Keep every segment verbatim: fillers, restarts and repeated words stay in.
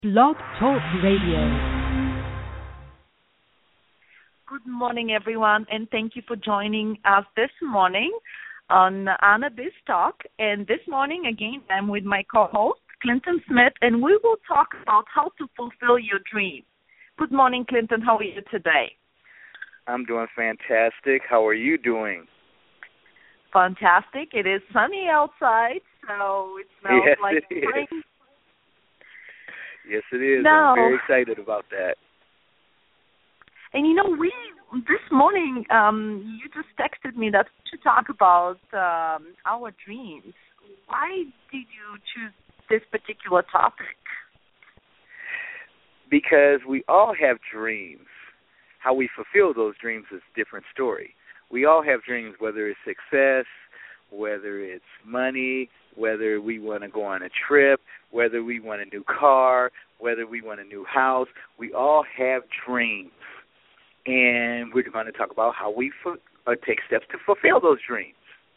Blog Talk Radio. Good morning, everyone, and thank you for joining us this morning on Anna Biz Talk. And this morning, again, I'm with my co-host, Clinton Smith, and we will talk about how to fulfill your dreams. Good morning, Clinton. How are you today? I'm doing fantastic. How are you doing? Fantastic. It is sunny outside, so it smells yes, like it spring. Is. Yes, it is. Now, I'm very excited about that. And, you know, we this morning, um, you just texted me that to talk about um, our dreams. Why did you choose this particular topic? Because we all have dreams. How we fulfill those dreams is a different story. We all have dreams, whether it's success, whether it's money, whether we want to go on a trip, whether we want a new car, whether we want a new house. We all have dreams. And we're going to talk about how we fu- uh, take steps to fulfill those dreams.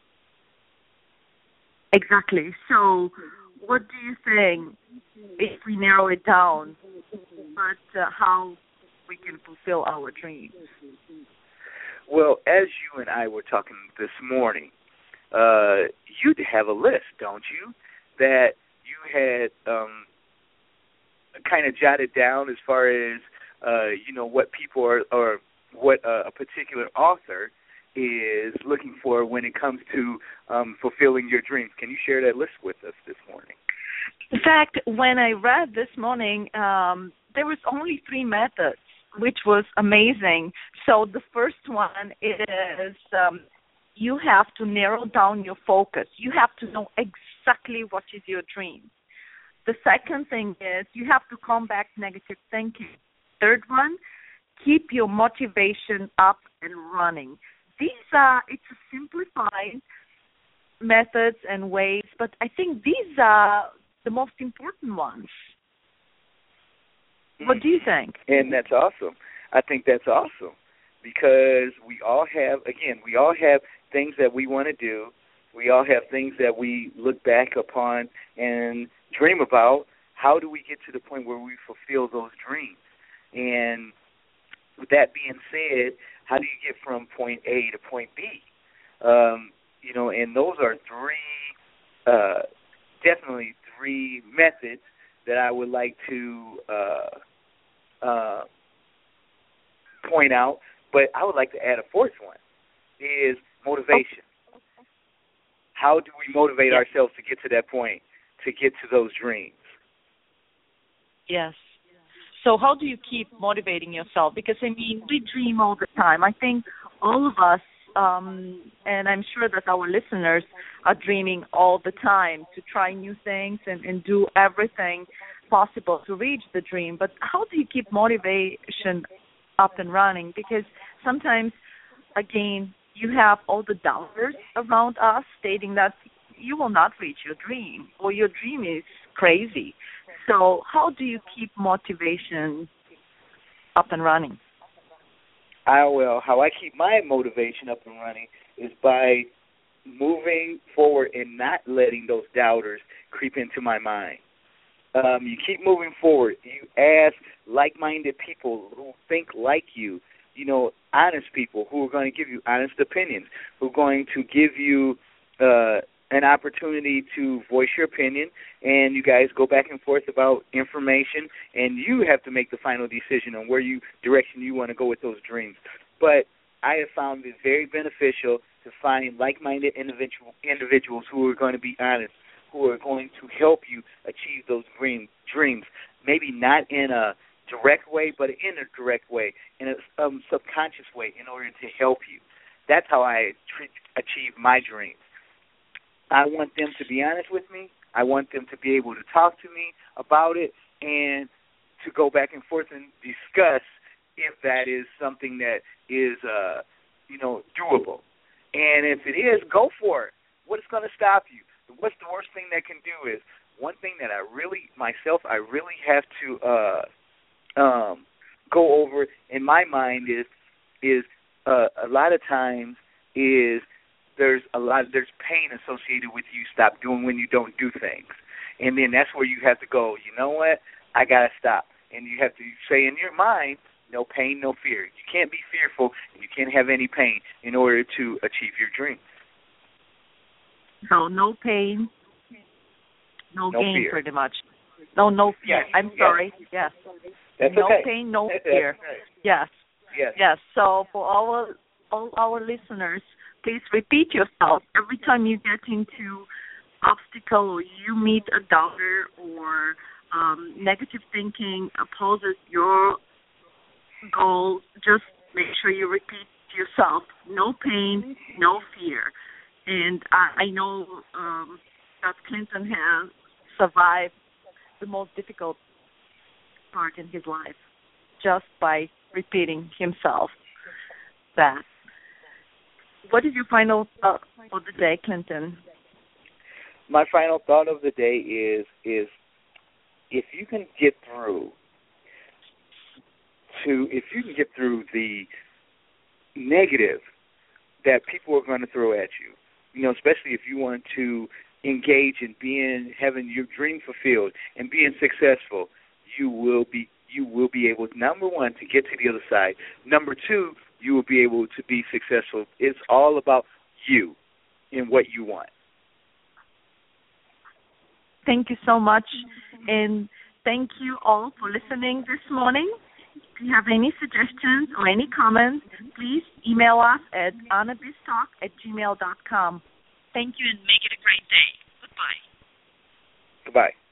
Exactly. So what do you think, if we narrow it down, but uh, how we can fulfill our dreams? Well, as you and I were talking this morning, uh, you have a list, don't you, that you had um, kind of jotted down as far as, uh, you know, what people are, or what uh, a particular author is looking for when it comes to um, fulfilling your dreams. Can you share that list with us this morning? In fact, when I read this morning, um, there was only three methods, which was amazing. So the first one is um, you have to narrow down your focus. You have to know exactly what is your dream. The second thing is you have to combat negative thinking. Third one, keep your motivation up and running. These are, it's a simplified methods and ways, but I think these are the most important ones. What do you think? And that's awesome. I think that's awesome because we all have, again, we all have things that we want to do. We all have things that we look back upon and dream about. How do we get to the point where we fulfill those dreams? And with that being said, how do you get from point A to point B? Um, you know, and those are three, uh, definitely three methods that I would like to uh, uh, point out. But I would like to add a fourth one, is motivation. How do we motivate yes. ourselves to get to that point, to get to those dreams? Yes. So how do you keep motivating yourself? Because, I mean, we dream all the time. I think all of us, um, and I'm sure that our listeners are dreaming all the time to try new things and, and do everything possible to reach the dream. But how do you keep motivation up and running? Because sometimes, again, you have all the doubters around us stating that you will not reach your dream or your dream is crazy. So how do you keep motivation up and running? I will. How I keep my motivation up and running is by moving forward and not letting those doubters creep into my mind. Um, you keep moving forward. You ask like-minded people who think like you, you know, honest people who are going to give you honest opinions, who are going to give you uh, an opportunity to voice your opinion, and you guys go back and forth about information, and you have to make the final decision on where you direction you want to go with those dreams. But I have found it very beneficial to find like-minded individual, individuals who are going to be honest, who are going to help you achieve those dream, dreams, maybe not in a direct way, but in a direct way, in a um, subconscious way in order to help you. That's how I treat, achieve my dreams. I want them to be honest with me. I want them to be able to talk to me about it and to go back and forth and discuss if that is something that is, uh, you know, doable. And if it is, go for it. What is going to stop you? What's the worst thing that can do is, one thing that I really, myself, I really have to uh, um, go over in my mind is, is uh, a lot of times is there's a lot, there's pain associated with you stop doing when you don't do things. And then that's where you have to go, you know what, I got to stop. And you have to say in your mind, no pain, no fear. You can't be fearful, and you can't have any pain in order to achieve your dreams. So no pain, no, no gain, fear. pretty much. No, no fear. Yes, I'm yes. sorry. Yes. That's no okay. pain, no That's fear. right. Yes. Yes. Yes. So for all all our listeners, please repeat yourself every time you get into obstacle or you meet a doubter or um, negative thinking opposes your goal. Just make sure you repeat to yourself: no pain, no fear. And I, I know um, that Clinton has survived the most difficult part in his life just by repeating himself that. What is your final thought of the day, Clinton? My final thought of the day is is if you can get through to if you can get through the negative that people are going to throw at you, you know, especially if you want to engage in being having your dream fulfilled and being successful, you will be you will be able, number one, to get to the other side. Number two, you will be able to be successful. It's all about you and what you want. Thank you so much, and thank you all for listening this morning. If you have any suggestions or any comments, please email us at annabistalk at gmail dot com. Thank you, and make it a great day. Goodbye. Goodbye.